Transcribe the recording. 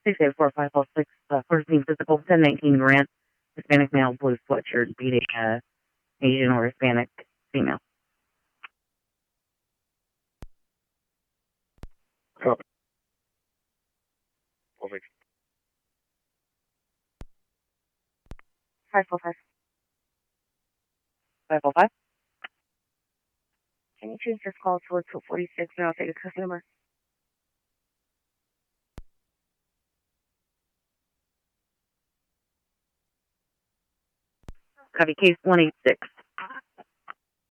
684-546, first name physical, 1019 Grant, Hispanic male, blue sweatshirt, beating Asian or Hispanic female. Copy. 545. 545. Can you change this call to a 246 and I'll take a customer? Copy case 186.